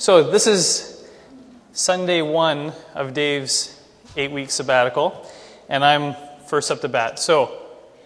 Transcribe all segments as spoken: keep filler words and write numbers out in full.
So this is Sunday one of Dave's eight-week sabbatical, and I'm first up to bat. So,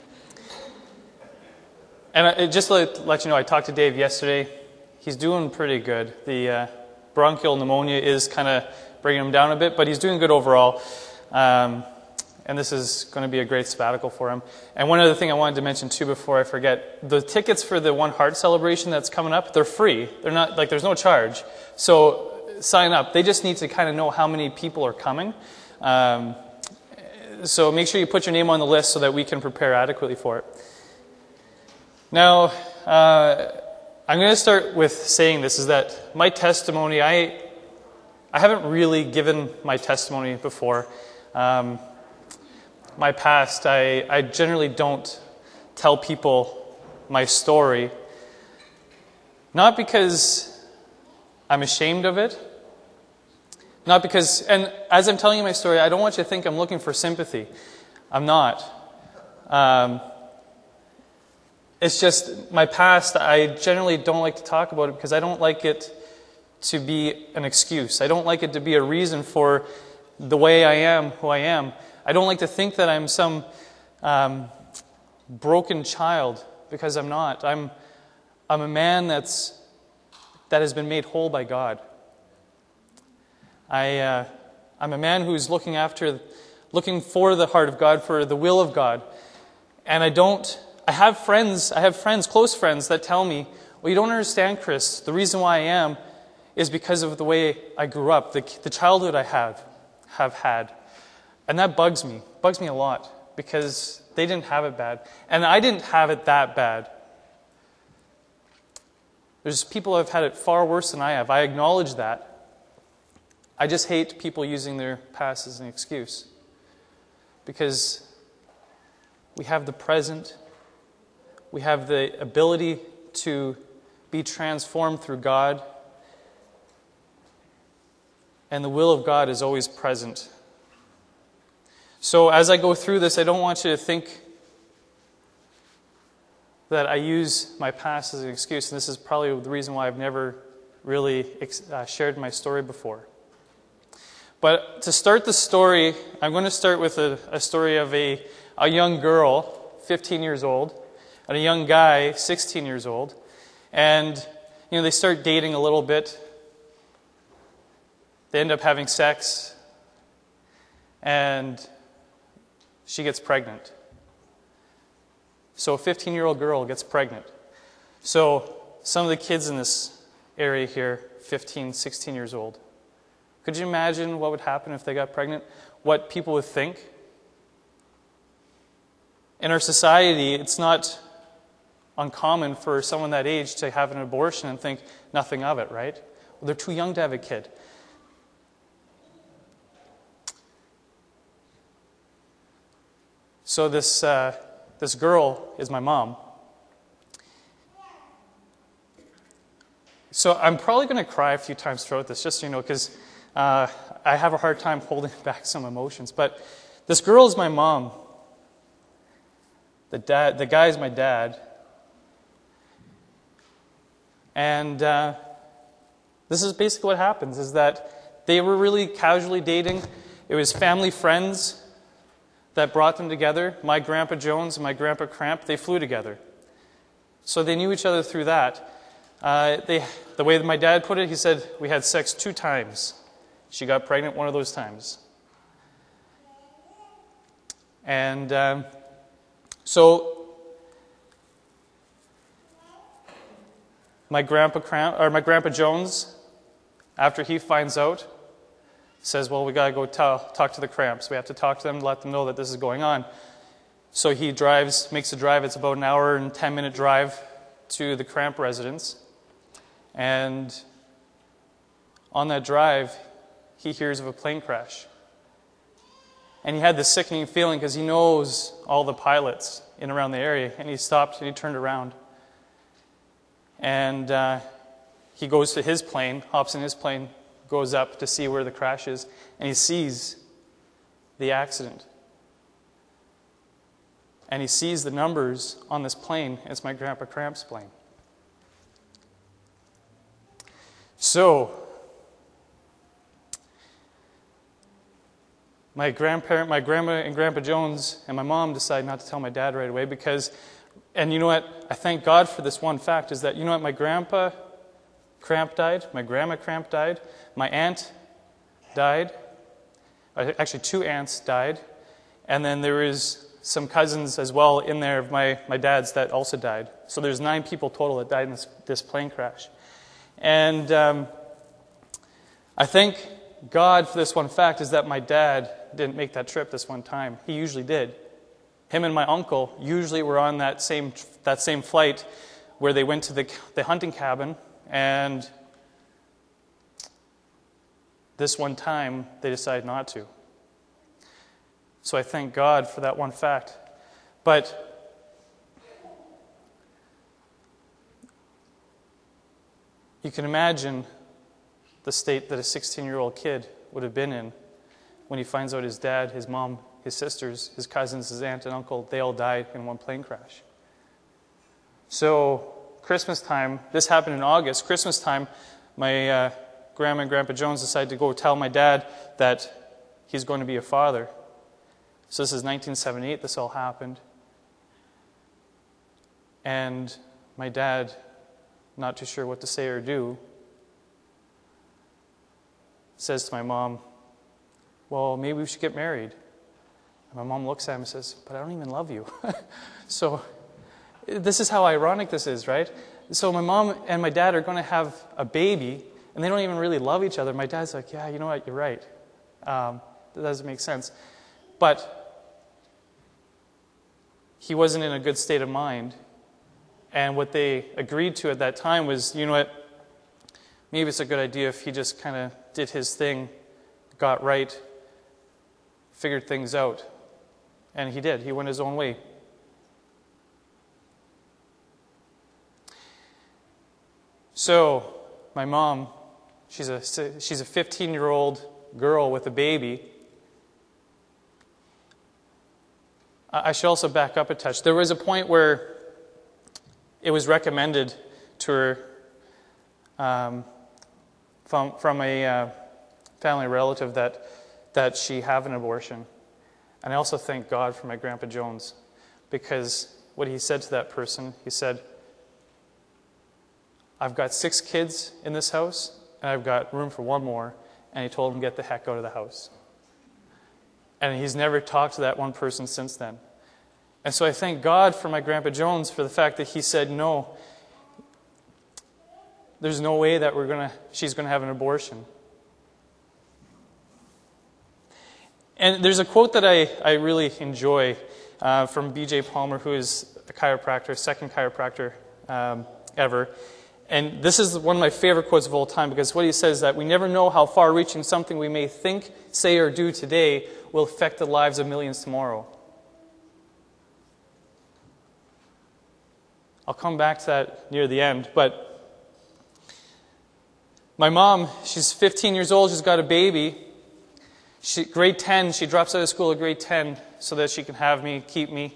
and I, just to let, let you know, I talked to Dave yesterday. He's doing pretty good. The uh, bronchial pneumonia is kind of bringing him down a bit, but he's doing good overall. Um, and this is going to be a great sabbatical for him. And one other thing I wanted to mention too before I forget, the tickets for the One Heart celebration that's coming up, they're free. They're not, like, there's no charge. So sign up. They just need to kind of know how many people are coming. Um, so make sure you put your name on the list so that we can prepare adequately for it. Now, uh, I'm going to start with saying this, is that my testimony, I I haven't really given my testimony before. Um, my past, I, I generally don't tell people my story, not because I'm ashamed of it, not because, and as I'm telling you my story, I don't want you to think I'm looking for sympathy. I'm not. Um, it's just my past, I generally don't like to talk about it because I don't like it to be an excuse. I don't like it to be a reason for the way I am, who I am. I don't like to think that I'm some um, broken child, because I'm not. I'm I'm a man that's that has been made whole by God. I uh, I'm a man who's looking after, looking for the heart of God, for the will of God, and I don't. I have friends. I have friends, close friends, that tell me, "Well, you don't understand, Chris. The reason why I am is because of the way I grew up, the the childhood I have have had." And that bugs me, bugs me a lot, because they didn't have it bad. And I didn't have it that bad. There's people who have had it far worse than I have. I acknowledge that. I just hate people using their past as an excuse. Because we have the present. We have the ability to be transformed through God. And the will of God is always present. So as I go through this, I don't want you to think that I use my past as an excuse. And this is probably the reason why I've never really uh, shared my story before. But to start the story, I'm going to start with a, a story of a, a young girl, fifteen years old, and a young guy, sixteen years old. And, you know, they start dating a little bit. They end up having sex. And she gets pregnant. So a fifteen-year-old girl gets pregnant. So some of the kids in this area here, fifteen, sixteen years old. Could you imagine what would happen if they got pregnant? What people would think? In our society, it's not uncommon for someone that age to have an abortion and think nothing of it, right? Well, they're too young to have a kid. So this uh, this girl is my mom. So I'm probably going to cry a few times throughout this, just so you know, because uh, I have a hard time holding back some emotions. But this girl is my mom. The dad, the guy is my dad. And uh, this is basically what happens, is that they were really casually dating. It was family friends that brought them together. My Grandpa Jones and my Grandpa Cramp, they flew together. So they knew each other through that. Uh, they, the way that my dad put it, he said, we had sex two times. She got pregnant one of those times. And um, so my Grandpa Cramp, or my Grandpa Jones, after he finds out, says, well, we got to go tell, talk to the Cramps. We have to talk to them, let them know that this is going on. So he drives, makes a drive. It's about an hour and ten minute drive to the Cramp residence. And on that drive, he hears of a plane crash. And he had this sickening feeling because he knows all the pilots in and around the area. And he stopped and he turned around. And uh, he goes to his plane, hops in his plane, goes up to see where the crash is, and he sees the accident. And he sees the numbers on this plane. It's my Grandpa Cramp's plane. So, my grandparent, my grandma and Grandpa Jones and my mom decided not to tell my dad right away because, and you know what, I thank God for this one fact, is that, you know what, my grandpa Cramp died, my grandma Cramp died, my aunt died, actually two aunts died, and then there was some cousins as well in there of my, my dad's that also died. So there's nine people total that died in this, this plane crash. And um, I thank God for this one fact, is that my dad didn't make that trip this one time. He usually did. Him and my uncle usually were on that same that same flight where they went to the, the hunting cabin, and this one time they decided not to. So I thank God for that one fact. But you can imagine the state that a sixteen-year-old kid would have been in when he finds out his dad, his mom, his sisters, his cousins, his aunt and uncle, they all died in one plane crash. So Christmas time, this happened in August. Christmas time, my uh, grandma and Grandpa Jones decided to go tell my dad that he's going to be a father. So this is nineteen seventy-eight, this all happened. And my dad, not too sure what to say or do, says to my mom, well, maybe we should get married. And my mom looks at him and says, but I don't even love you. So this is how ironic this is, right? So my mom and my dad are going to have a baby, and they don't even really love each other. My dad's like, yeah, you know what, you're right. Um, that doesn't make sense. But he wasn't in a good state of mind. And what they agreed to at that time was, you know what, maybe it's a good idea if he just kind of did his thing, got right, figured things out. And he did. He went his own way. So, my mom, she's a she's a fifteen-year-old girl with a baby. I should also back up a touch. There was a point where it was recommended to her um, from from a uh, family relative that that she have an abortion. And I also thank God for my Grandpa Jones, because what he said to that person, he said, I've got six kids in this house, and I've got room for one more, and he told him, get the heck out of the house. And he's never talked to that one person since then. And so I thank God for my Grandpa Jones for the fact that he said, no, there's no way that we're gonna, she's going to have an abortion. And there's a quote that I, I really enjoy uh, from B J Palmer, who is a chiropractor, second chiropractor um, ever. And this is one of my favorite quotes of all time, because what he says is that we never know how far-reaching something we may think, say, or do today will affect the lives of millions tomorrow. I'll come back to that near the end, but my mom, she's fifteen years old, she's got a baby. She, grade ten, she drops out of school at grade ten so that she can have me, keep me.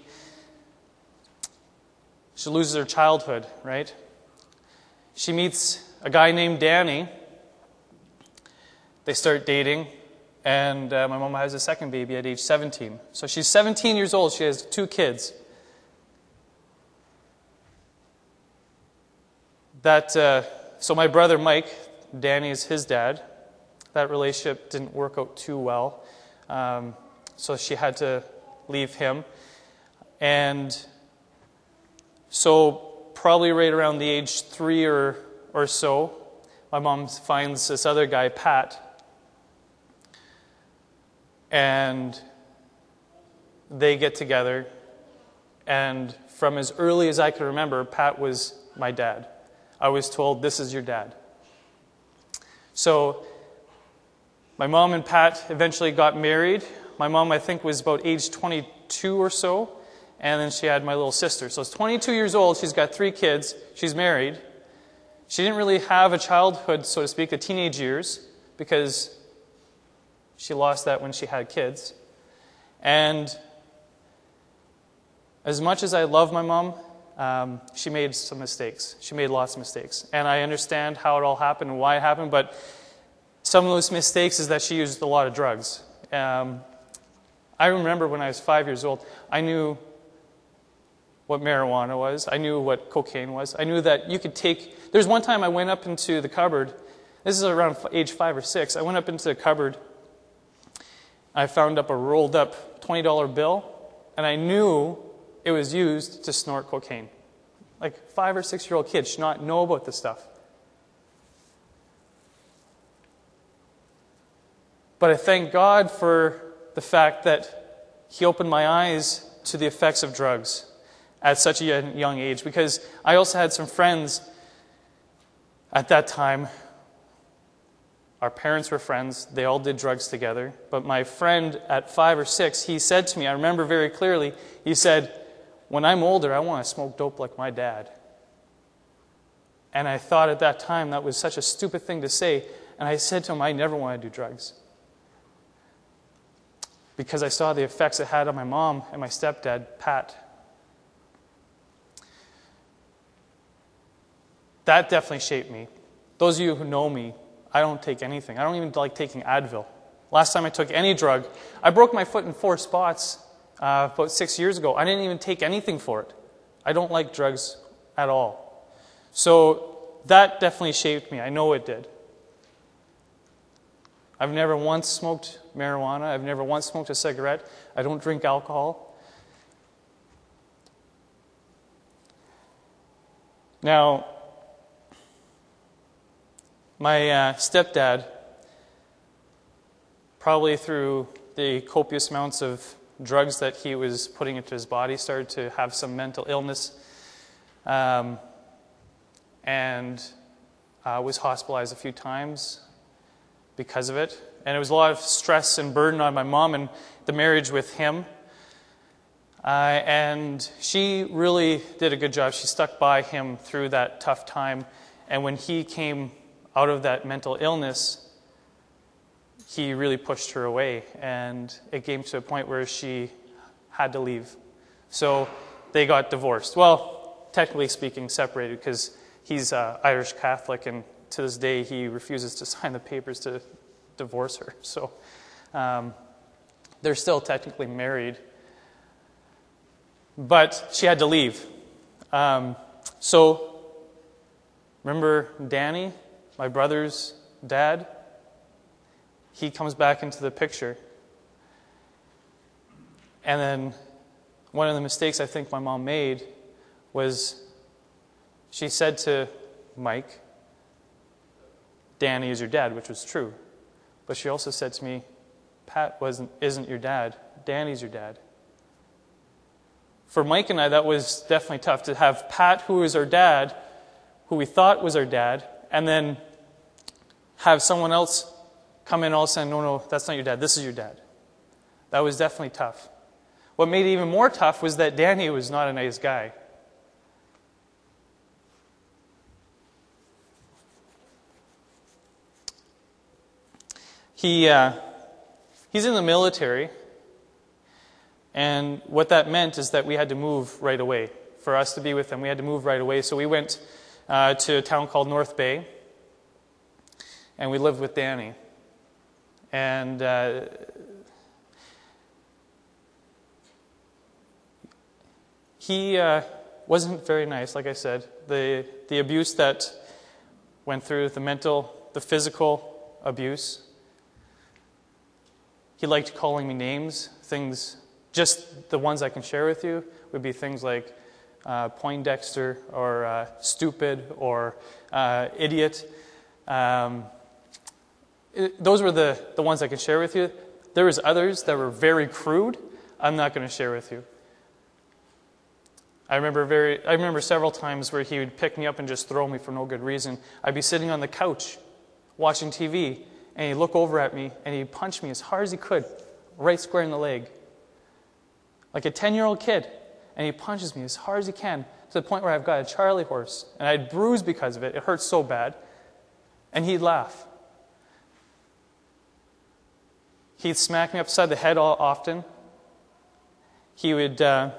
She loses her childhood, right? She meets a guy named Danny. They start dating, and uh, my mom has a second baby at age seventeen. So she's seventeen years old, she has two kids. That, uh, so my brother Mike, Danny is his dad. That relationship didn't work out too well. Um, so she had to leave him. And so probably right around the age three or, or so, my mom finds this other guy, Pat. And they get together. And from as early as I can remember, Pat was my dad. I was told, this is your dad. So my mom and Pat eventually got married. My mom, I think, was about age twenty-two or so. And then she had my little sister. So it's twenty-two years old. She's got three kids. She's married. She didn't really have a childhood, so to speak, the teenage years, because she lost that when she had kids. And as much as I love my mom, um, she made some mistakes. She made lots of mistakes. And I understand how it all happened and why it happened, but some of those mistakes is that she used a lot of drugs. Um, I remember when I was five years old, I knew what marijuana was. I knew what cocaine was. I knew that you could take... There's one time I went up into the cupboard. This is around age five or six. I went up into the cupboard. I found up a rolled up twenty dollar bill, and I knew it was used to snort cocaine. Like five or six year old kids should not know about this stuff. But I thank God for the fact that He opened my eyes to the effects of drugs at such a young age, because I also had some friends at that time. Our parents were friends. They all did drugs together. But my friend at five or six, he said to me, I remember very clearly, he said, when I'm older, I want to smoke dope like my dad. And I thought at that time that was such a stupid thing to say. And I said to him, I never want to do drugs. Because I saw the effects it had on my mom and my stepdad, Pat. That definitely shaped me. Those of you who know me, I don't take anything. I don't even like taking Advil. Last time I took any drug, I broke my foot in four spots uh, about six years ago. I didn't even take anything for it. I don't like drugs at all. So that definitely shaped me. I know it did. I've never once smoked marijuana. I've never once smoked a cigarette. I don't drink alcohol. Now, my uh, stepdad, probably through the copious amounts of drugs that he was putting into his body, started to have some mental illness um, and uh, was hospitalized a few times because of it. And it was a lot of stress and burden on my mom and the marriage with him. Uh, and she really did a good job. She stuck by him through that tough time. And when he came out of that mental illness, he really pushed her away. And it came to a point where she had to leave. So they got divorced. Well, technically speaking, separated, because he's uh, Irish Catholic, and to this day he refuses to sign the papers to divorce her. So um, they're still technically married. But she had to leave. Um, so, remember Danny, my brother's dad? He comes back into the picture. And then one of the mistakes I think my mom made was she said to Mike, Danny is your dad, which was true. But she also said to me, Pat wasn't, isn't your dad. Danny's your dad. For Mike and I, that was definitely tough to have Pat, who was our dad, who we thought was our dad, and then have someone else come in all of a sudden, no, no, that's not your dad, this is your dad. That was definitely tough. What made it even more tough was that Danny was not a nice guy. He, uh, he's in the military. And what that meant is that we had to move right away. For us to be with him, we had to move right away. So we went uh, to a town called North Bay, and we lived with Danny. And uh, he uh, wasn't very nice, like I said. The, the abuse that went through, the mental, the physical abuse. He liked calling me names, things... Just the ones I can share with you would be things like uh, Poindexter or uh, stupid or uh, idiot. Um, it, those were the, the ones I can share with you. There was others that were very crude. I'm not going to share with you. I remember very. I remember several times where he would pick me up and just throw me for no good reason. I'd be sitting on the couch watching T V, and he'd look over at me and he'd punch me as hard as he could, right square in the leg. Like a ten-year-old kid, and he punches me as hard as he can to the point where I've got a Charlie horse, and I'd bruise because of it. It hurts so bad. And he'd laugh. He'd smack me upside the head all often. He would... Uh,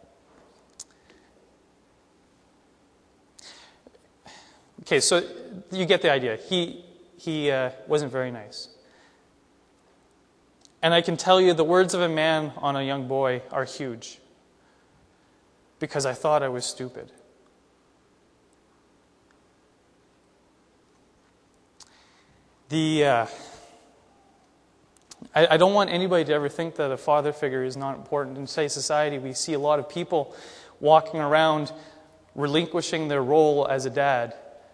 okay, so you get the idea. He, he uh, wasn't very nice. And I can tell you the words of a man on a young boy are huge, because I thought I was stupid. The uh, I, I don't want anybody to ever think that a father figure is not important. In today's society, we see a lot of people walking around relinquishing their role as a dad.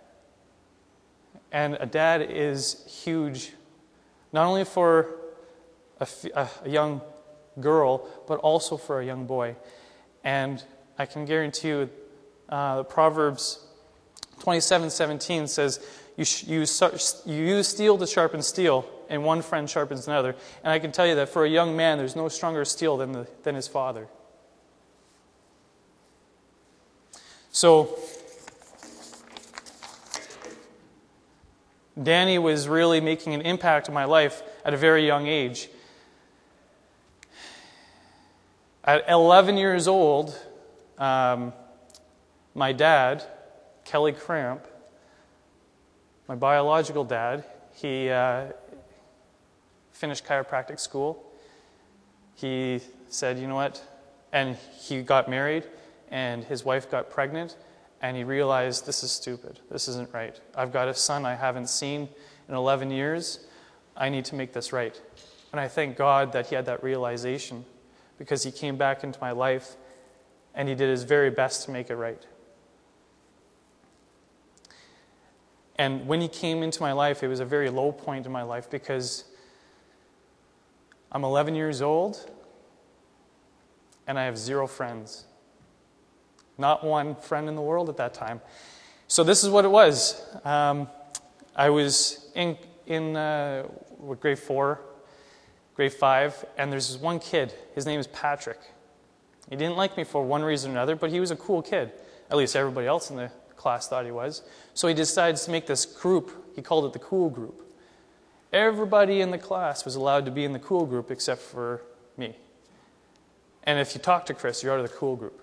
And a dad is huge, not only for a, a young girl, but also for a young boy. And I can guarantee you, uh, Proverbs twenty-seven seventeen says, you, sh- you, you use steel to sharpen steel, and one friend sharpens another. And I can tell you that for a young man, there's no stronger steel than, the, than his father. So, Danny was really making an impact on my life at a very young age. At eleven years old, um, my dad, Kelly Cramp, my biological dad, he uh, finished chiropractic school. He said, you know what, and he got married, and his wife got pregnant, and he realized, this is stupid. This isn't right. I've got a son I haven't seen in eleven years. I need to make this right. And I thank God that he had that realization, because he came back into my life, and he did his very best to make it right. And when he came into my life, it was a very low point in my life, because I'm eleven years old, and I have zero friends. Not one friend in the world at that time. So this is what it was. Um, I was in in uh, grade four, grade five, and there's this one kid. His name is Patrick. He didn't like me for one reason or another, but he was a cool kid. At least everybody else in the class thought he was. So he decides to make this group. He called it the cool group. Everybody in the class was allowed to be in the cool group except for me. And if you talk to Chris, you're out of the cool group.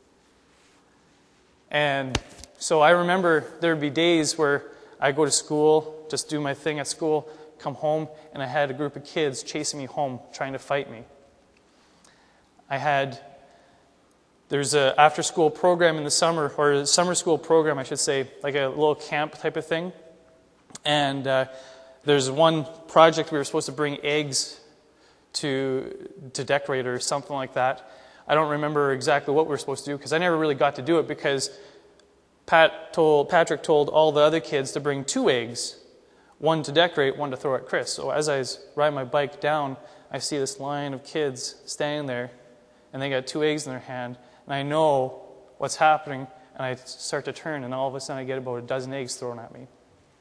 And so I remember there would be days where I go to school, just do my thing at school, come home, and I had a group of kids chasing me home, trying to fight me. I had, there's a after-school program in the summer, or a summer school program, I should say, like a little camp type of thing. And uh, there's one project we were supposed to bring eggs to to decorate or something like that. I don't remember exactly what we were supposed to do, because I never really got to do it, because Pat told Patrick told all the other kids to bring two eggs, one to decorate, one to throw at Chris. So as I was riding my bike down, I see this line of kids standing there, and they got two eggs in their hand, and I know what's happening, and I start to turn, and all of a sudden I get about a dozen eggs thrown at me.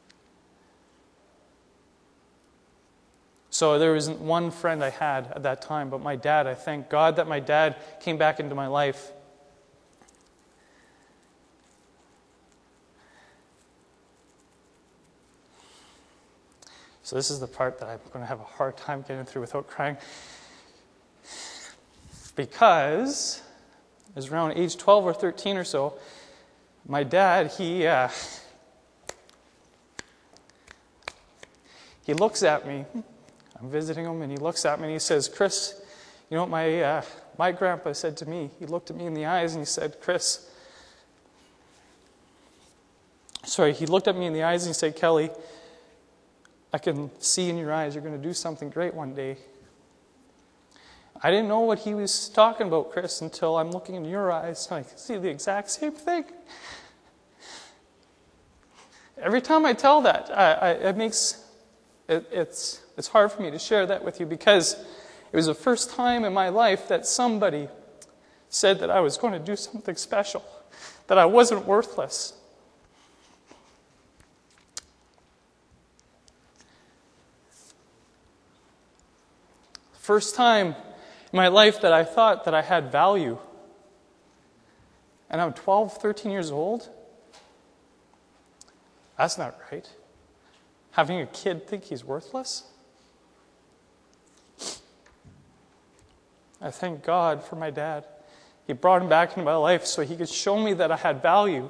So there wasn't one friend I had at that time, but my dad. I thank God that my dad came back into my life. So this is the part that I'm going to have a hard time getting through without crying. Because it was around age twelve or thirteen or so, my dad, he uh, he looks at me. I'm visiting him, and he looks at me and he says, Chris, you know what my uh, my grandpa said to me? He looked at me in the eyes and he said, Chris, sorry, he looked at me in the eyes and he said, Kelly, I can see in your eyes you're going to do something great one day. I didn't know what he was talking about, Chris, until I'm looking in your eyes and I can see the exact same thing. Every time I tell that, I, I, it makes it, it's it's hard for me to share that with you, because it was the first time in my life that somebody said that I was going to do something special, that I wasn't worthless. First time in my life that I thought that I had value. And I'm twelve, thirteen years old. That's not right. Having a kid think he's worthless? I thank God for my dad. He brought him back into my life so he could show me that I had value.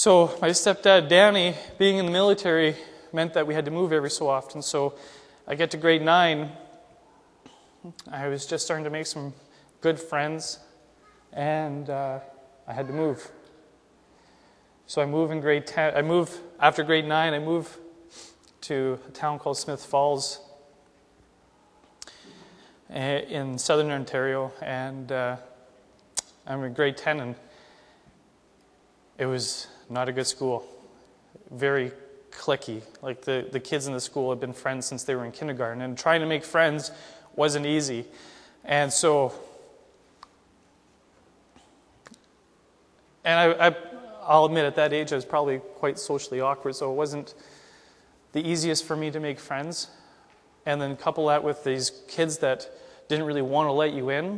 So my stepdad, Danny, being in the military meant that we had to move every so often. So I get to grade nine, I was just starting to make some good friends, and uh, I had to move. So I move in grade ten. I move after grade nine. I move to a town called Smith Falls in southern Ontario, and uh, I'm in grade ten, and it was not a good school. Very cliquey. Like the, the kids in the school had been friends since they were in kindergarten, and trying to make friends wasn't easy. And so, and I, I, I'll admit at that age I was probably quite socially awkward, so it wasn't the easiest for me to make friends. And then couple that with these kids that didn't really want to let you in.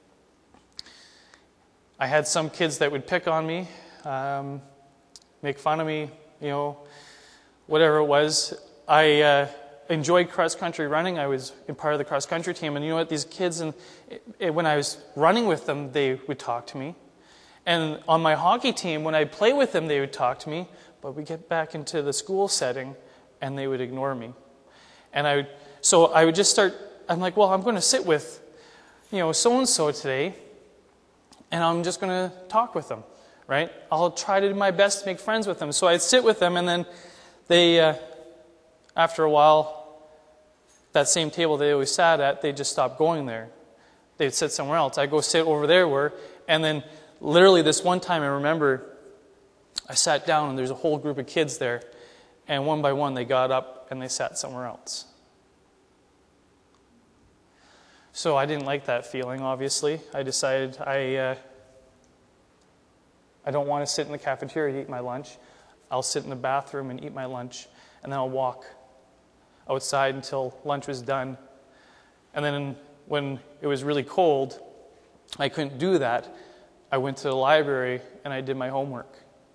I had some kids that would pick on me, um, make fun of me, you know, whatever it was. I uh, enjoyed cross-country running. I was in part of the cross-country team. And you know what? These kids, and it, it, when I was running with them, they would talk to me. And on my hockey team, when I'd play with them, they would talk to me. But we get back into the school setting, and they would ignore me. And I would, so I would just start, I'm like, well, I'm going to sit with, you know, so-and-so today, and I'm just going to talk with them, right? I'll try to do my best to make friends with them. So I'd sit with them, and then they, uh, after a while, that same table they always sat at, they'd just stop going there. They'd sit somewhere else. I'd go sit over there where, and then literally this one time I remember I sat down, and there's a whole group of kids there, and one by one they got up and they sat somewhere else. So I didn't like that feeling, obviously. I decided I uh, I don't want to sit in the cafeteria to eat my lunch. I'll sit in the bathroom and eat my lunch, and then I'll walk outside until lunch was done. And then when it was really cold, I couldn't do that. I went to the library and I did my homework.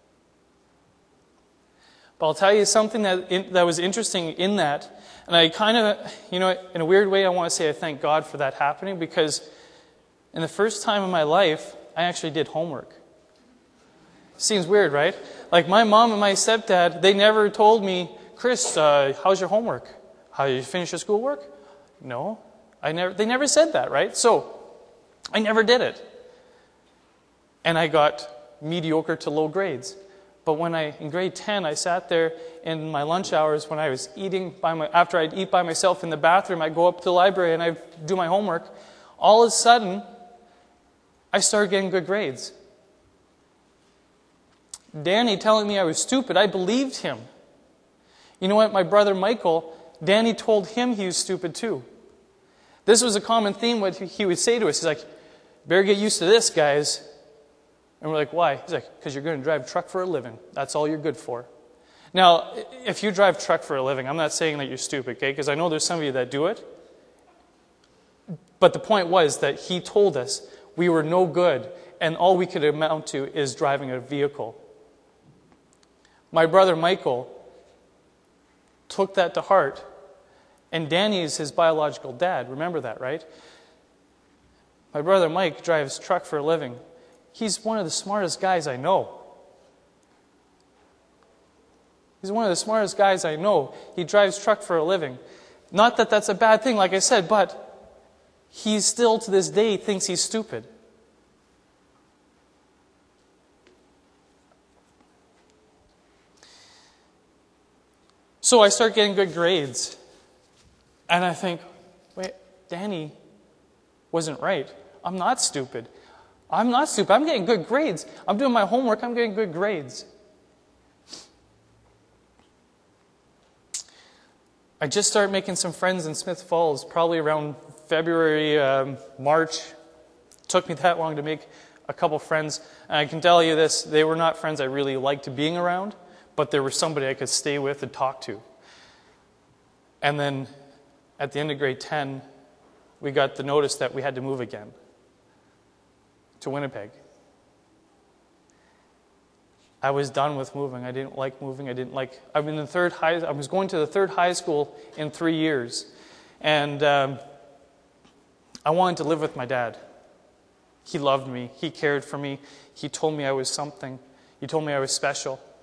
But I'll tell you something that in, that was interesting in that, and I kind of, you know, in a weird way, I want to say I thank God for that happening, because in the first time in my life, I actually did homework. Seems weird, right? Like my mom and my stepdad, they never told me, Chris, uh, how's your homework? How did you finish your schoolwork? No, I never. They never said that, right? So I never did it, and I got mediocre to low grades. But when I, in grade ten, I sat there in my lunch hours when I was eating by my, after I'd eat by myself in the bathroom, I'd go up to the library and I'd do my homework. All of a sudden, I started getting good grades. Danny telling me I was stupid, I believed him. You know what? My brother Michael, Danny told him he was stupid too. This was a common theme, what he would say to us. He's like, better get used to this, guys. And we're like, why? He's like, because you're going to drive a truck for a living. That's all you're good for. Now, if you drive truck for a living, I'm not saying that you're stupid, okay? Because I know there's some of you that do it. But the point was that he told us we were no good, and all we could amount to is driving a vehicle. My brother Michael took that to heart, and Danny is his biological dad. Remember that, right? My brother Mike drives truck for a living. He's one of the smartest guys I know. He's one of the smartest guys I know. He drives truck for a living. Not that that's a bad thing, like I said, but he still to this day thinks he's stupid. So I start getting good grades. And I think, wait, Danny wasn't right. I'm not stupid. I'm not stupid. I'm getting good grades. I'm doing my homework. I'm getting good grades. I just started making some friends in Smith Falls, probably around February, um, March. It took me that long to make a couple friends. And I can tell you this, they were not friends I really liked being around, but there was somebody I could stay with and talk to. And then at the end of grade ten, we got the notice that we had to move again to Winnipeg. I was done with moving. I didn't like moving. I didn't like. I'm in the third high. I was going to the third high school in three years, and um, I wanted to live with my dad. He loved me. He cared for me. He told me I was something. He told me I was special.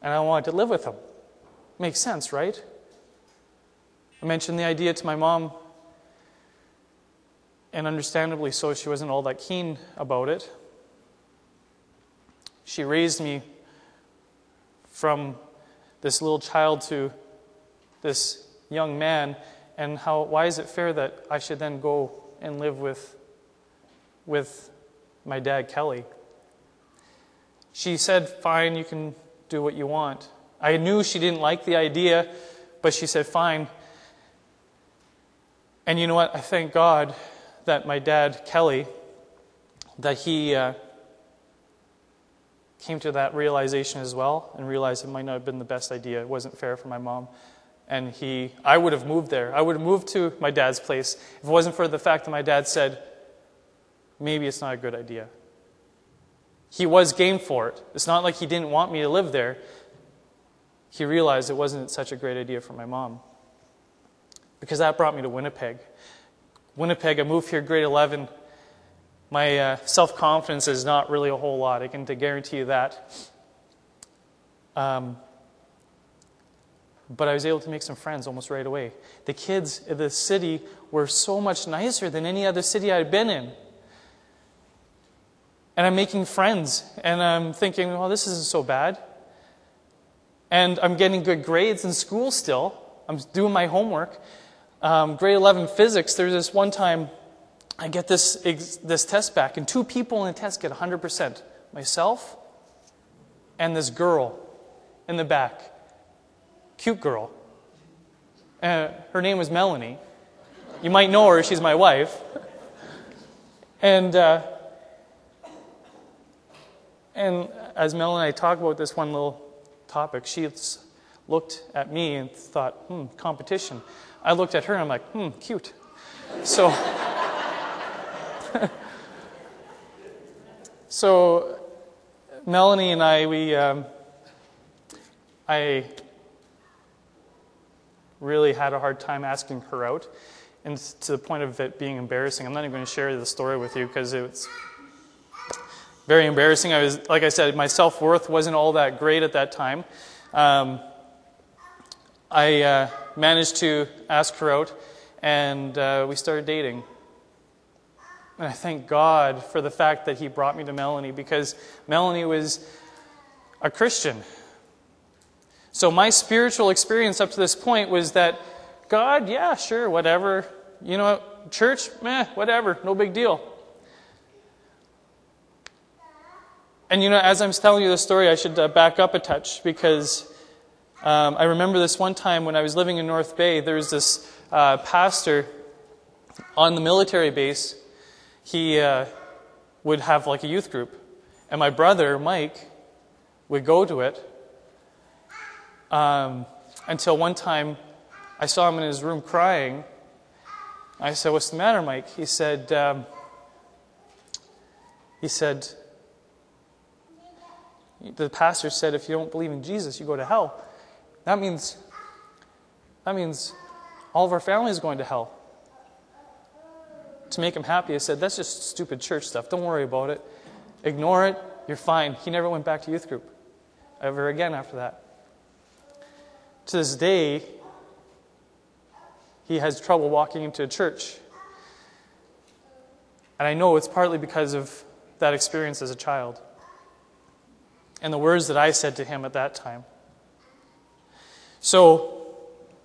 and I wanted to live with him. Makes sense, right? I mentioned the idea to my mom, and understandably so, she wasn't all that keen about it. She raised me from this little child to this young man, and how why is it fair that I should then go and live with, with my dad, Kelly? She said, fine, you can do what you want. I knew she didn't like the idea, but she said, fine. And you know what? I thank God that my dad, Kelly, that he uh, came to that realization as well, and realized it might not have been the best idea. It wasn't fair for my mom. And he, I would have moved there. I would have moved to my dad's place if it wasn't for the fact that my dad said, maybe it's not a good idea. He was game for it. It's not like he didn't want me to live there. He realized it wasn't such a great idea for my mom. Because that brought me to Winnipeg. Winnipeg, I moved here grade eleven. My uh, self-confidence is not really a whole lot. I can guarantee you that. Um, but I was able to make some friends almost right away. The kids in the city were so much nicer than any other city I'd been in. And I'm making friends. And I'm thinking, well, this isn't so bad. And I'm getting good grades in school still. I'm doing my homework. Um, grade eleven physics, there's this one time I get this, this test back, and two people in the test get one hundred percent. Myself and this girl in the back. Cute girl. Uh, her name was Melanie. You might know her, she's my wife. And uh, and as Mel and I talk about this one little topic, she looked at me and thought, hmm, competition. I looked at her and I'm like, hmm, cute. So, so Melanie and I, we, um, I really had a hard time asking her out, and to the point of it being embarrassing. I'm not even going to share the story with you because it's very embarrassing. I was, like I said, my self-worth wasn't all that great at that time. Um, I uh, managed to ask her out, and uh, we started dating. And I thank God for the fact that He brought me to Melanie, because Melanie was a Christian. So my spiritual experience up to this point was that God, yeah, sure, whatever. You know, church, meh, whatever, no big deal. And you know, as I'm telling you the story, I should uh, back up a touch, because um, I remember this one time when I was living in North Bay, there was this uh, pastor on the military base. He uh, would have like a youth group. And my brother, Mike, would go to it um, until one time I saw him in his room crying. I said, "What's the matter, Mike?" He said, um, he said, the pastor said, if you don't believe in Jesus, you go to hell. That means, that means all of our family is going to hell. To make him happy, I said, that's just stupid church stuff. Don't worry about it. Ignore it. You're fine. He never went back to youth group ever again after that. To this day, he has trouble walking into a church. And I know it's partly because of that experience as a child and the words that I said to him at that time. So,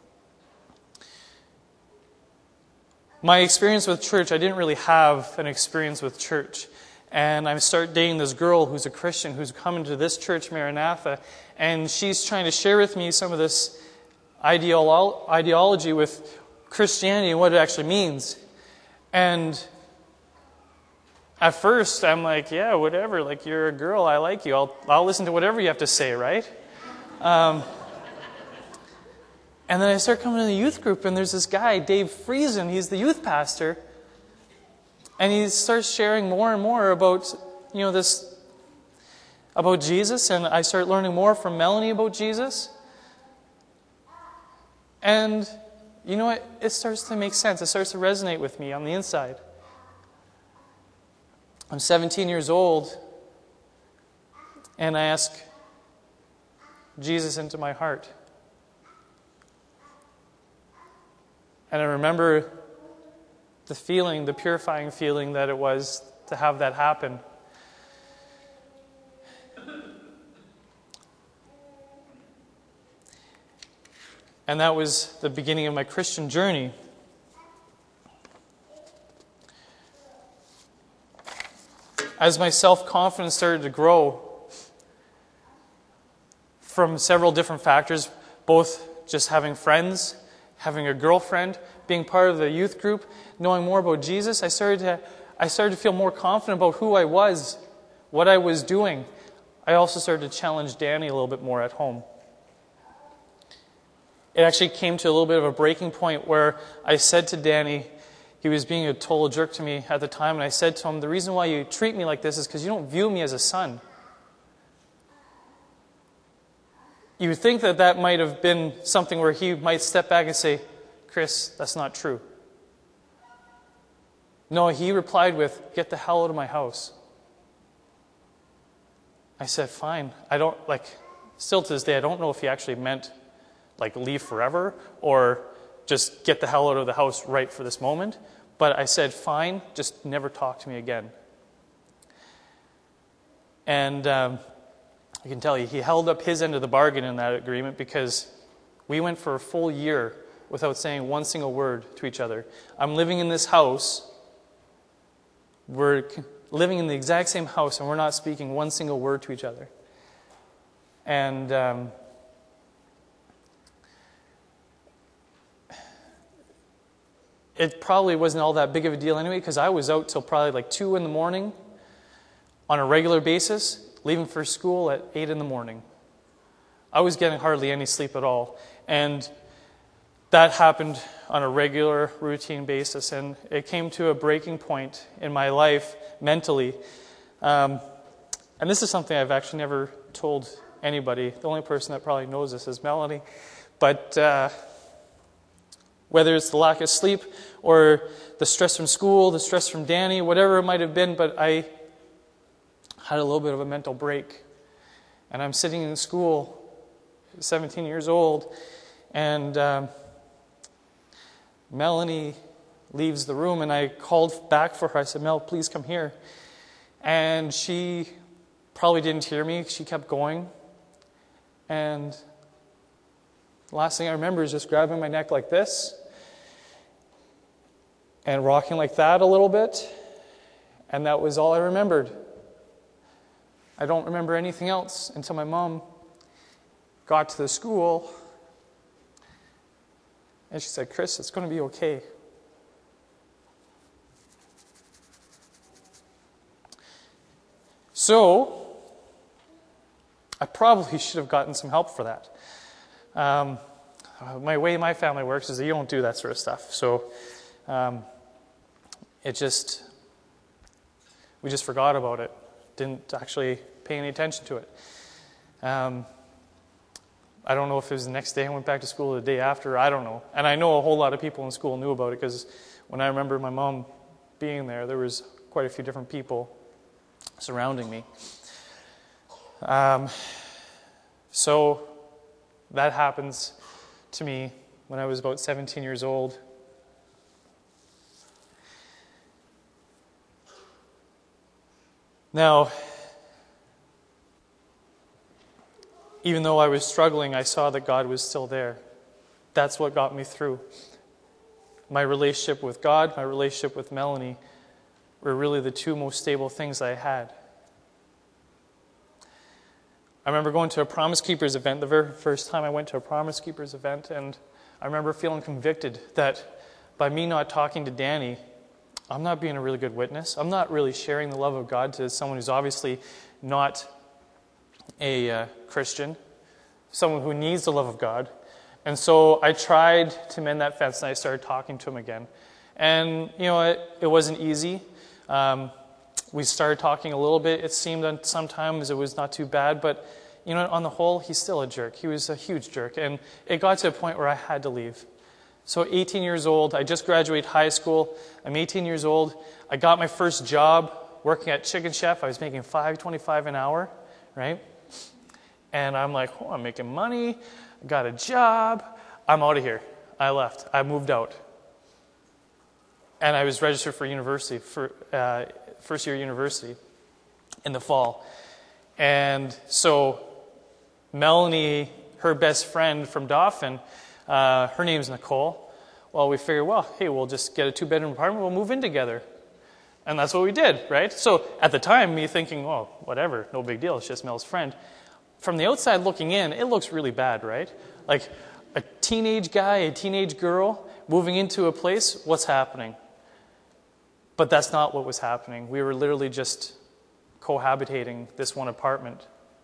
my experience with church, I didn't really have an experience with church. And I start dating this girl who's a Christian, who's coming to this church, Maranatha, and she's trying to share with me some of this ideolo- ideology with Christianity and what it actually means. And at first, I'm like, yeah, whatever. Like, you're a girl. I like you. I'll I'll listen to whatever you have to say, right? Um, and then I start coming to the youth group, and there's this guy, Dave Friesen. He's the youth pastor. And he starts sharing more and more about, you know, this, about Jesus. And I start learning more from Melanie about Jesus. And, you know what? It starts to make sense. It starts to resonate with me on the inside. I'm seventeen years old, and I ask Jesus into my heart. And I remember the feeling, the purifying feeling that it was to have that happen. And that was the beginning of my Christian journey. As my self-confidence started to grow from several different factors, both just having friends, having a girlfriend, being part of the youth group, knowing more about Jesus, I started to I started to feel more confident about who I was, what I was doing. I also started to challenge Danny a little bit more at home. It actually came to a little bit of a breaking point where I said to Danny, he was being a total jerk to me at the time, and I said to him, the reason why you treat me like this is because you don't view me as a son. You would think that that might have been something where he might step back and say, Chris, that's not true. No, he replied with, get the hell out of my house. I said, fine. I don't, like, still to this day, I don't know if he actually meant, like, leave forever or just get the hell out of the house right for this moment. But I said, fine, just never talk to me again. And um, I can tell you, he held up his end of the bargain in that agreement because we went for a full year without saying one single word to each other. I'm living in this house. We're living in the exact same house, and we're not speaking one single word to each other. And um, it probably wasn't all that big of a deal anyway, because I was out till probably like two in the morning on a regular basis, leaving for school at eight in the morning. I was getting hardly any sleep at all. And that happened on a regular, routine basis, and it came to a breaking point in my life mentally. Um, and this is something I've actually never told anybody. The only person that probably knows this is Melanie. But uh, whether it's the lack of sleep or the stress from school, the stress from Danny, whatever it might have been, but I had a little bit of a mental break. And I'm sitting in school, seventeen years old, and um, Melanie leaves the room, and I called back for her. I said, Mel, please come here. And she probably didn't hear me. She kept going. And the last thing I remember is just grabbing my neck like this and rocking like that a little bit. And that was all I remembered. I don't remember anything else until my mom got to the school. And she said, Chris, it's going to be okay. So, I probably should have gotten some help for that. Um, my way my family works is that you don't do that sort of stuff. So, um, it just, we just forgot about it. Didn't actually pay any attention to it. Um, I don't know if it was the next day I went back to school or the day after. I don't know. And I know a whole lot of people in school knew about it because when I remember my mom being there, there was quite a few different people surrounding me. Um, so that happens to me when I was about seventeen years old. Now, even though I was struggling, I saw that God was still there. That's what got me through. My relationship with God, my relationship with Melanie were really the two most stable things I had. I remember going to a Promise Keepers event, the very first time I went to a Promise Keepers event, and I remember feeling convicted that by me not talking to Danny, I'm not being a really good witness. I'm not really sharing the love of God to someone who's obviously not a uh, Christian, someone who needs the love of God. And so I tried to mend that fence, and I started talking to him again. And, you know, it, it wasn't easy. Um, we started talking a little bit. It seemed that sometimes it was not too bad, but, you know, on the whole, he's still a jerk. He was a huge jerk. And it got to a point where I had to leave. So eighteen years old, I just graduated high school. I'm eighteen years old. I got my first job working at Chicken Chef. I was making five twenty-five an hour, right? And I'm like, oh, I'm making money, I got a job, I'm out of here. I left. I moved out. And I was registered for university, for uh, first year university in the fall. And so Melanie, her best friend from Dauphin, uh, her name's Nicole. Well, we figured, well, hey, we'll just get a two-bedroom apartment, we'll move in together. And that's what we did, right? So at the time, me thinking, well, whatever, no big deal, it's just Mel's friend. From the outside looking in, it looks really bad, right? Like a teenage guy, a teenage girl, moving into a place, what's happening? But that's not what was happening. We were literally just cohabitating this one apartment.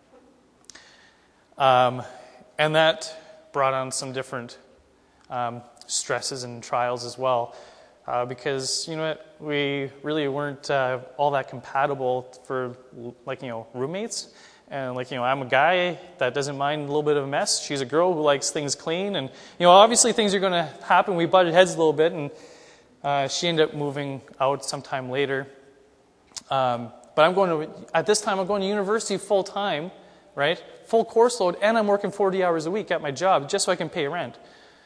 Um, and that brought on some different um, stresses and trials as well. Uh, because, you know what, we really weren't uh, all that compatible for, like, you know, roommates. And, like, you know, I'm a guy that doesn't mind a little bit of a mess. She's a girl who likes things clean. And, you know, obviously things are going to happen. We butted heads a little bit, and uh, she ended up moving out sometime later. Um, but I'm going to, at this time, I'm going to university full time, right? Full course load, and I'm working forty hours a week at my job just so I can pay rent.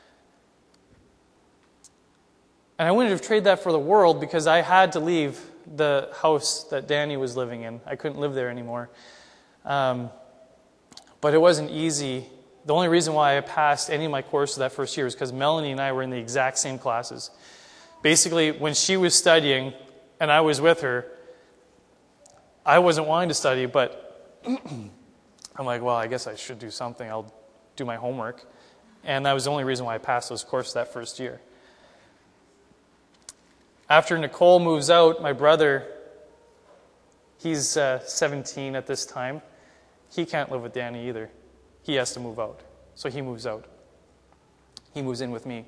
And I wouldn't have traded that for the world because I had to leave the house that Danny was living in. I couldn't live there anymore. Um, but it wasn't easy. The only reason why I passed any of my courses that first year is because Melanie and I were in the exact same classes. Basically, when she was studying and I was with her, I wasn't wanting to study, but I'm like, well, I guess I should do something. I'll do my homework. And that was the only reason why I passed those courses that first year. After Nicole moves out, my brother, he's uh, seventeen at this time. He can't live with Danny either. He has to move out. So he moves out. He moves in with me.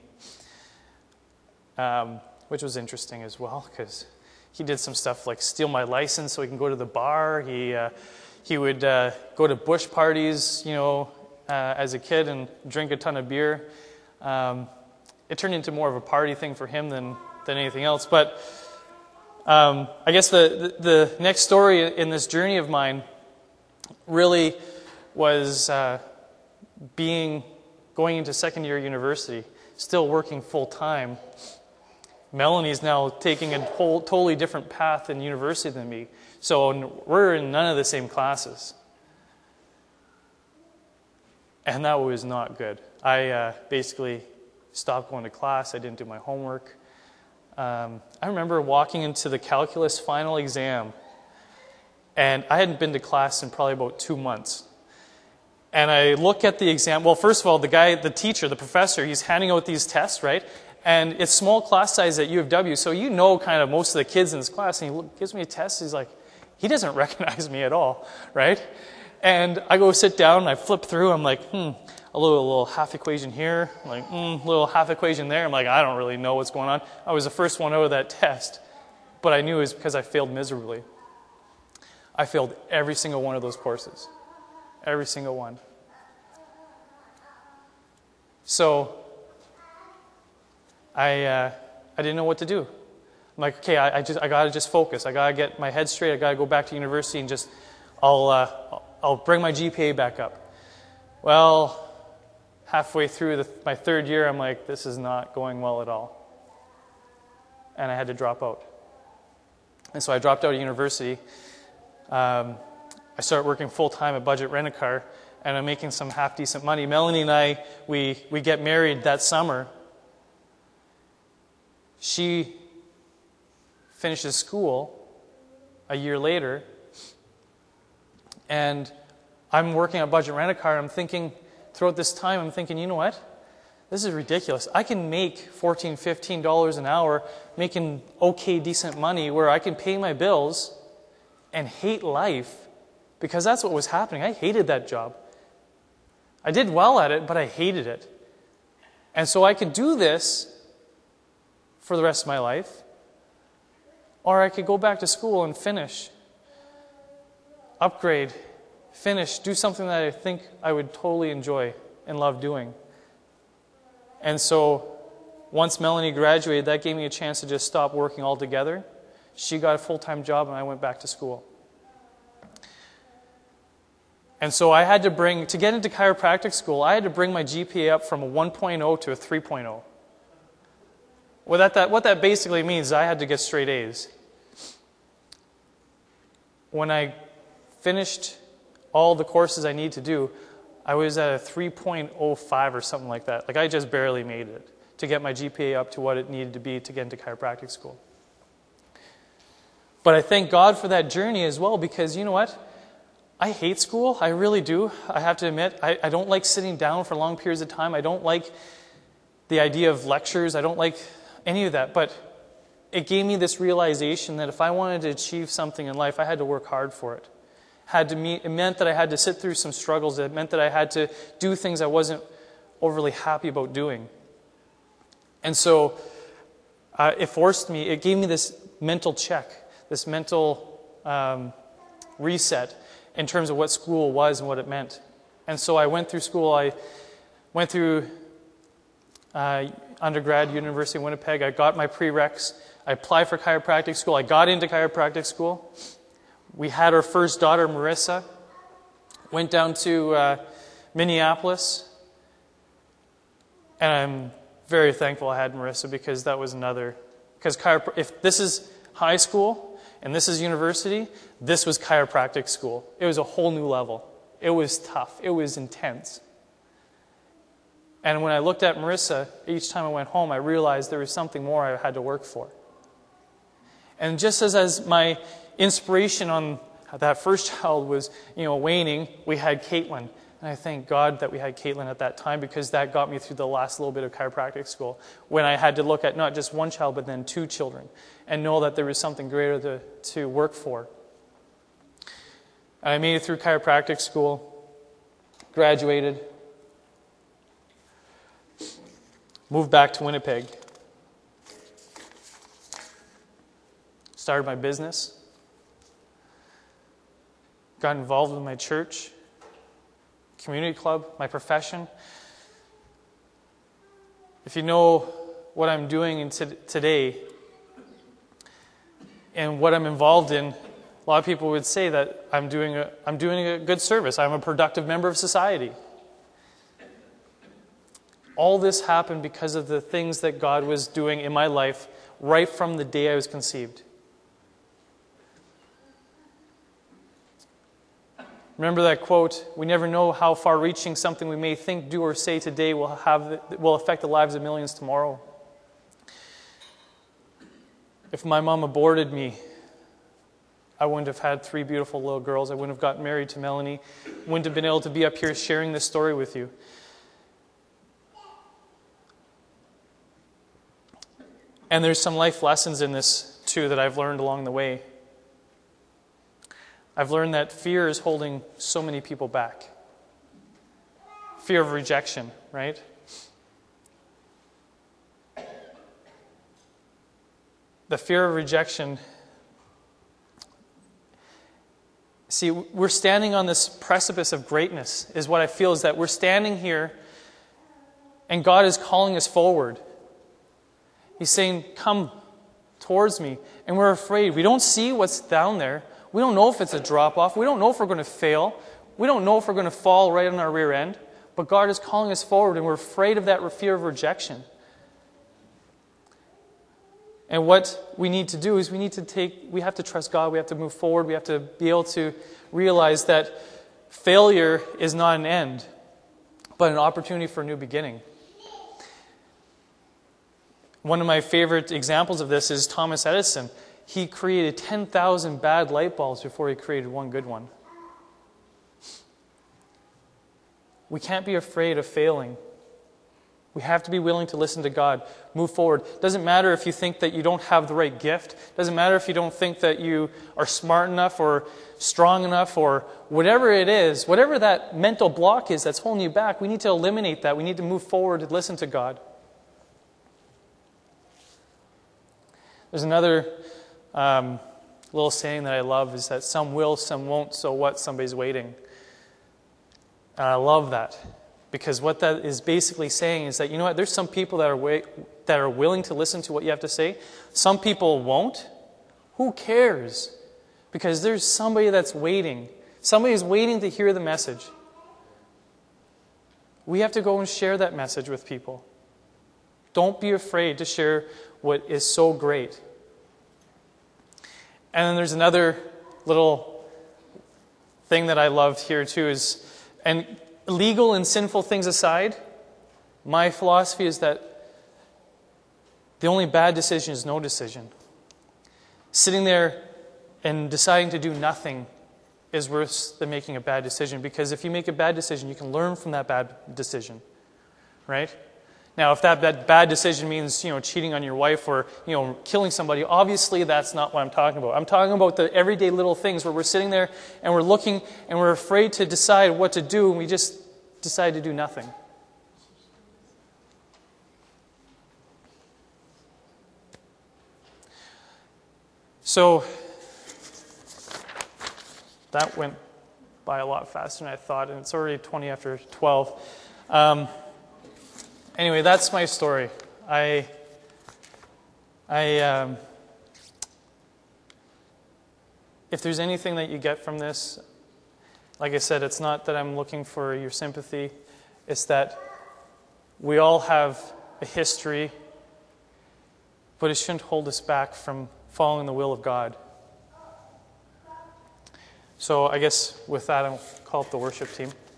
Um, which was interesting as well, because he did some stuff like steal my license so he can go to the bar. He uh, he would uh, go to bush parties, you know, uh, as a kid and drink a ton of beer. Um, it turned into more of a party thing for him than, than anything else. But um, I guess the, the, the next story in this journey of mine really was uh, being going into second year university, still working full time. Melanie's now taking a whole, totally different path in university than me. So we're in none of the same classes. And that was not good. I uh, basically stopped going to class. I didn't do my homework. Um, I remember walking into the calculus final exam, and I hadn't been to class in probably about two months. And I look at the exam. Well, first of all, the guy, the teacher, the professor, he's handing out these tests, right? And it's small class size at U of W, so you know kind of most of the kids in this class. And he look, gives me a test. He's like, he doesn't recognize me at all, right? And I go sit down, and I flip through. I'm like, hmm, a little, a little half equation here. I'm like, hmm, a little half equation there. I'm like, I don't really know what's going on. I was the first one out of that test, but I knew it was because I failed miserably. I failed every single one of those courses. Every single one. So I uh, I didn't know what to do. I'm like, okay, I, I just I gotta just focus. I gotta get my head straight. I gotta go back to university and just I'll uh, I'll bring my G P A back up. Well, halfway through the, my third year, I'm like, this is not going well at all, and I had to drop out. And so I dropped out of university. Um, I started working full time at Budget Rent-A-Car, and I'm making some half decent money. Melanie and I, we we get married that summer. She finishes school a year later, and I'm working at Budget Rent-A-Car. I'm thinking, throughout this time, I'm thinking, you know what? This is ridiculous. I can make fourteen dollars, fifteen dollars an hour, making okay, decent money, where I can pay my bills and hate life, because that's what was happening. I hated that job. I did well at it, but I hated it. And so I could do this for the rest of my life, or I could go back to school and finish, upgrade, finish, do something that I think I would totally enjoy and love doing. And so once Melanie graduated, that gave me a chance to just stop working altogether. She got a full-time job, and I went back to school. And so I had to bring, to get into chiropractic school, I had to bring my G P A up from a one point oh to a three point oh. Well, that, that, what that basically means is I had to get straight A's. When I finished all the courses I need to do, I was at a three point oh five or something like that. Like I just barely made it to get my G P A up to what it needed to be to get into chiropractic school. But I thank God for that journey as well, because you know what? I hate school. I really do. I have to admit, I, I don't like sitting down for long periods of time. I don't like the idea of lectures. I don't like any of that. But it gave me this realization that if I wanted to achieve something in life, I had to work hard for it. Had to meet, it meant that I had to sit through some struggles. It meant that I had to do things I wasn't overly happy about doing. And so uh, it forced me, it gave me this mental check, this mental um, reset in terms of what school was and what it meant. And so I went through school. I went through uh, undergrad, University of Winnipeg. I got my prereqs. I applied for chiropractic school. I got into chiropractic school. We had our first daughter, Marissa. Went down to uh, Minneapolis. And I'm very thankful I had Marissa, because that was another... Because chiropr- if this is high school and this is university, this was chiropractic school. It was a whole new level. It was tough. It was intense. And when I looked at Marissa, each time I went home, I realized there was something more I had to work for. And just as, as my inspiration on that first child was, you know, waning, we had Caitlin. And I thank God that we had Caitlin at that time, because that got me through the last little bit of chiropractic school, when I had to look at not just one child, but then two children, and know that there was something greater to, to work for. And I made it through chiropractic school, graduated, moved back to Winnipeg, started my business, got involved with my church, community club, my profession. If you know what I'm doing in t- today and what I'm involved in, a lot of people would say that I'm doing a, I'm doing a good service. I'm a productive member of society. All this happened because of the things that God was doing in my life right from the day I was conceived. Remember that quote, we never know how far-reaching something we may think, do, or say today will have will affect the lives of millions tomorrow. If my mom aborted me, I wouldn't have had three beautiful little girls. I wouldn't have gotten married to Melanie. Wouldn't have been able to be up here sharing this story with you. And there's some life lessons in this, too, that I've learned along the way. I've learned that fear is holding so many people back. Fear of rejection, right? The fear of rejection. See, we're standing on this precipice of greatness, is what I feel, is that we're standing here and God is calling us forward. He's saying, come towards me. And we're afraid. We don't see what's down there. We don't know if it's a drop-off. We don't know if we're going to fail. We don't know if we're going to fall right on our rear end. But God is calling us forward, and we're afraid of that fear of rejection. And what we need to do is we need to take, we have to trust God. We have to move forward. We have to be able to realize that failure is not an end, but an opportunity for a new beginning. One of my favorite examples of this is Thomas Edison. He created ten thousand bad light bulbs before he created one good one. We can't be afraid of failing. We have to be willing to listen to God, move forward. Doesn't matter if you think that you don't have the right gift. Doesn't matter if you don't think that you are smart enough or strong enough or whatever it is, whatever that mental block is that's holding you back, we need to eliminate that. We need to move forward and listen to God. There's another um, little saying that I love, is that some will, some won't, so what? Somebody's waiting. And I love that. Because what that is basically saying is that, you know what, there's some people that are wait, that are willing to listen to what you have to say. Some people won't. Who cares? Because there's somebody that's waiting Somebody is waiting to hear the message. We have to go and share that message with people. Don't be afraid to share what is so great. And then there's another little thing that I loved here too is, and legal and sinful things aside, my philosophy is that the only bad decision is no decision. Sitting there and deciding to do nothing is worse than making a bad decision, because if you make a bad decision, you can learn from that bad decision, right? Now, if that bad, bad decision means, you know, cheating on your wife or, you know, killing somebody, obviously that's not what I'm talking about. I'm talking about the everyday little things where we're sitting there and we're looking and we're afraid to decide what to do, and we just decide to do nothing. So that went by a lot faster than I thought, and it's already twenty after twelve. Um, anyway, that's my story. I, I, um, if there's anything that you get from this, like I said, it's not that I'm looking for your sympathy. It's that we all have a history, but it shouldn't hold us back from following the will of God. So I guess with that, I'll call up the worship team.